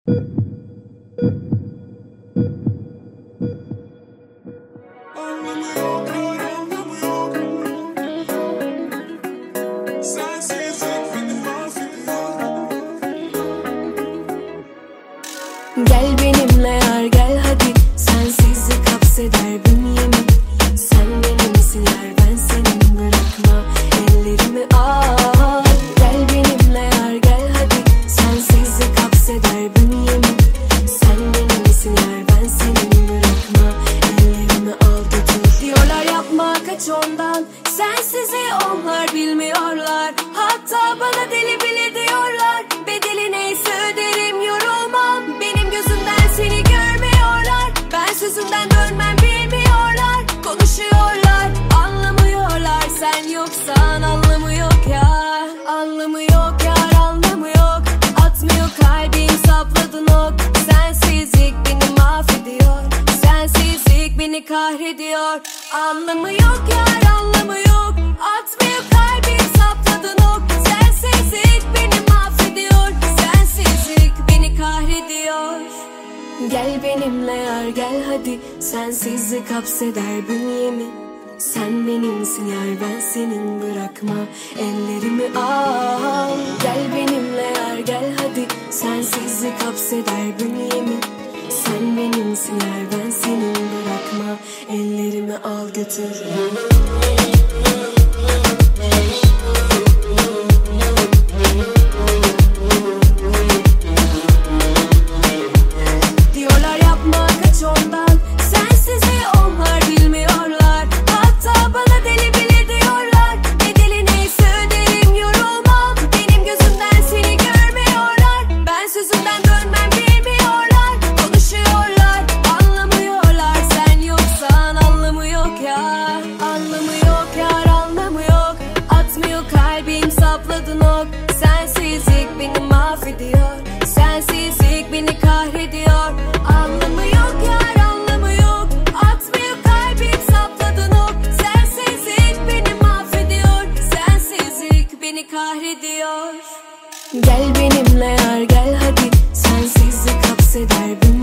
Gel benimle yar gel hadi, sensizlik hapseder bünyemi. Sen benimsin yar, ben senin, bırakma ellerimi al. Gel benimle yar gel hadi, sensizlik hapseder bünyemi. Sen benimsin yar, ben senin, bırakma ellerimi al götür. Diyorlar yapma kaç ondan, sensizi onlar bilmiyorlar. Hatta bana deli bile diyorlar, bedeli neyse öderim, yorulmam. Benim gözümden seni görmüyorlar, ben sözümden dönmem bilmiyorlar. Konuşuyorlar, anlamıyorlar, sen yoksan anlamı yok ya. Anlamı yok yar, anlamı yok. Atmıyor kalbim, sapladın ok. Sensizlik beni mahvediyor, sensizlik beni kahrediyor. Anlamı yok yar, anlamı yok. Atmıyor kalbim, sapladın ok. Sensizlik beni mahvediyor, sensizlik beni kahrediyor. Gel benimle yar gel hadi, sensizlik hapseder bünyemi. Sen benimsin yar, ben senin, bırakma ellerimi al. Gel benimle yar gel hadi, sensizlik hapseder bünyemi. Sen benimsin yar, ben senin, bırakma ellerimi al götür. Diyorlar yapma kaç ondan, sensizi onlar bilmiyorlar. Hatta bana deli bile diyorlar, bedeli neyse öderim, yorulmam. Benim gözümden seni görmüyorlar, ben sözümden dönmem bilmiyorlar. Konuşuyorlar, anlamıyorlar, sen yoksan anlamı yok ya. Anlamı yok yar, anlamı yok. Atmıyor kalbim, sapladın ok. Sensizlik beni mahvediyor, sensizlik beni kahrediyor. Anlamı yok yar, anlamı yok. Atmıyor kalbim, sapladın ok. Sensizlik beni mahvediyor, sensizlik beni kahrediyor. Gel benimle yar gel hadi, sensizlik hapseder beni.